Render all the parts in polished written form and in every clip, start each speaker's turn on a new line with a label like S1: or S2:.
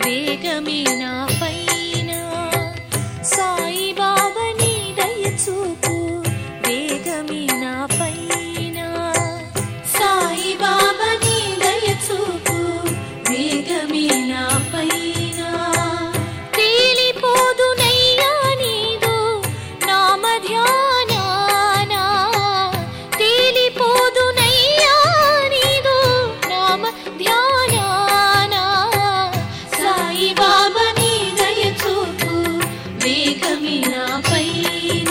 S1: వేగమే నా పైన సాయి బాబా నీ దయ చూపు వేగమే నా పైన సాయి బాబా నీ దయ చూపు వేగమే నా పైన తేలిపోదునయ్యా నీదు నామ ధ్యానాన తేలిపోదునయ్యా నీదు నామ ధ్యానాన సాయి బాబా నీ దయ చూపు వేగమే నా పైన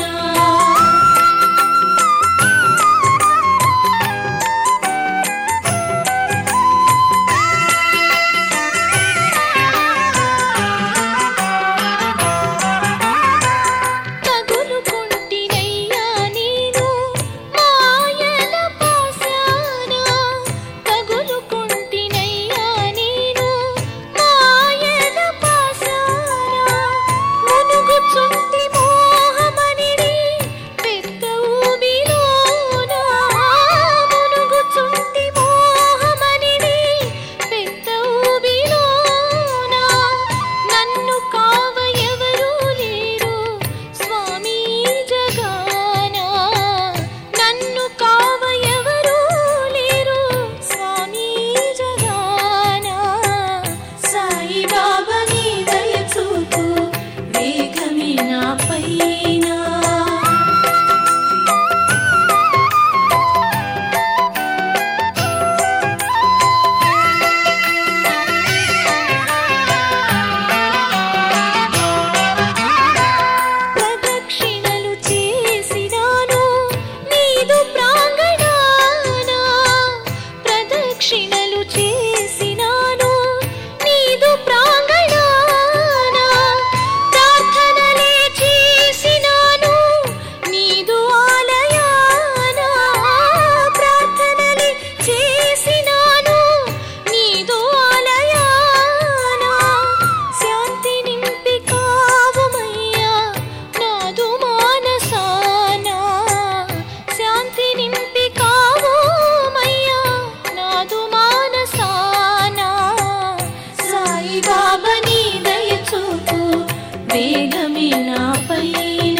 S1: వేగమే నా పైన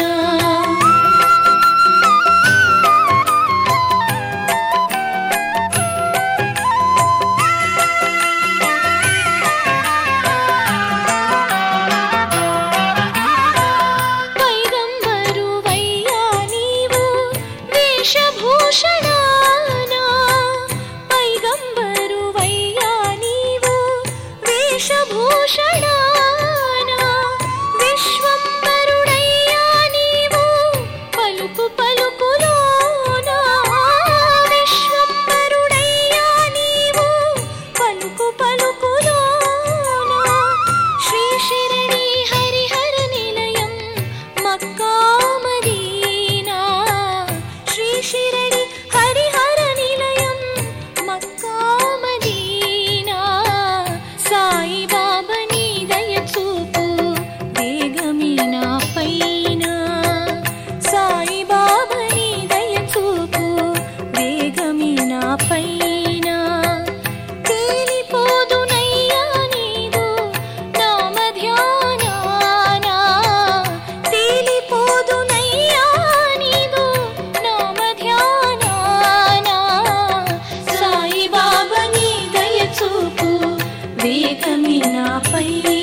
S1: పైగంబరువయ్యా నీవు వేషభూషణాన పైగంబరువయ్యా నీవు వేషభూషణ విశ్వంబరుడయ్యా నీవు పలుకు పలుకులోనా విశ్వంబరుడయ్యా నీవు పలుకు పలుకులోనా శ్రీ శిరణి హరిహర నిలయం మక్కా మదీనా శ్రీ శిరణి హరిహర నిలయం మక్కా మదీనా సాయి బాబా నీ దయ చూపు వేగమే నా పైన సాయి బాబా నీ దయ చూపు వేగమే నా పైన తేలిపోదునయ్యా నీదు నామ ధ్యానాన తేలిపోదునయ్యా నీదు నామ ధ్యానాన సాయి బాబా నీ దయ చూపు వేగమే నా పైన